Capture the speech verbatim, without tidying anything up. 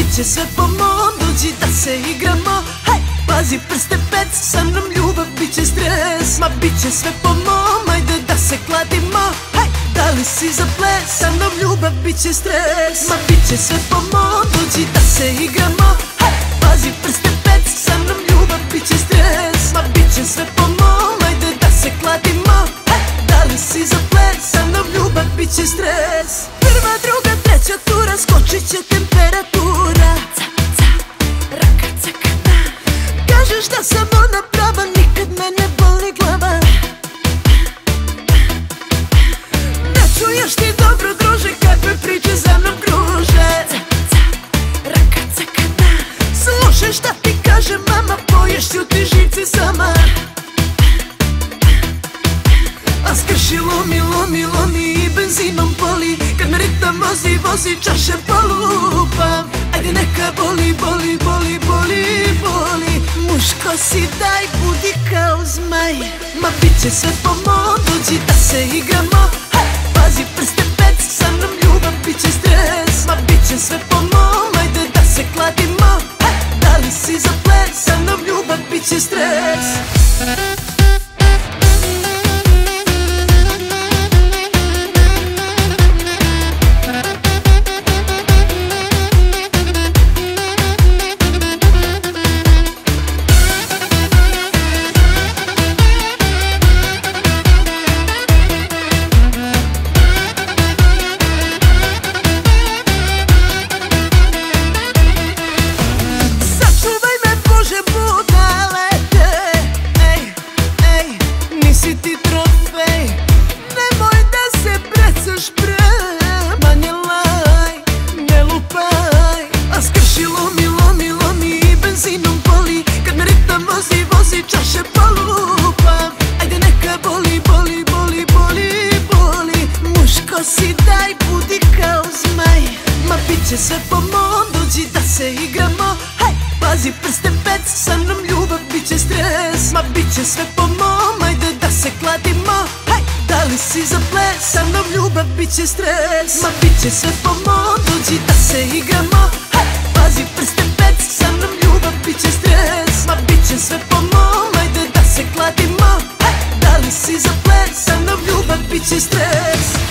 biće sve po mom, dođi da se igramo. Hej, pazi prste pec, sa mnom ljubav biće stres. Ma biće sve po mom, ajde da se kladimo. Hej, da li si za ples, sa mnom ljubav biće stres. Ma biće sve po mom, dođi da se igramo. Hej, pazi prste pec, sa mnom ljubav biće stres. Ma biće sve po mom, ajde da se kladimo. Hej, da li si za ples, sa mnom ljubav biće stres. Prva, druga, treća tura, skočit će temperatura. Kažeš da sam ona prava, nikad me ne boli glava. Ne čuješ ti dobro, druže, kakve priče za mnom kruže. Slušaj šta ti kaže mama, poješću ti živci sama. A skrši lumi, lumi, lomi i benzinom poli. Kad me ritam vozi, vozi, čaše polupam. Ajde neka boli, boli, boli, boli, boli. Muško si, daj, budi kao zmaj. Ma biće sve po mom, dođi da se igramo. Hej, pazi prste pec, sa mnom ljubav biće stres. Ma biće sve po mom, ajde da se kladimo. Hej, da li si za ples, sa mnom ljubav biće stres. Biće sve po mom, dođi da se igramo. Hej, pazi prste pec, sa mnom ljubav biće stres. Ma biće sve po mom, ajde da se kladimo. Hej, da li si za ples, sa mnom ljubav biće stres. Ma biće sve po mom, dođi da se igramo. Hej, pazi prste pec, sa mnom ljubav biće stres. Ma biće sve po mom, ajde da se kladimo. Hej, da li si za ples, sa mnom ljubav biće stres.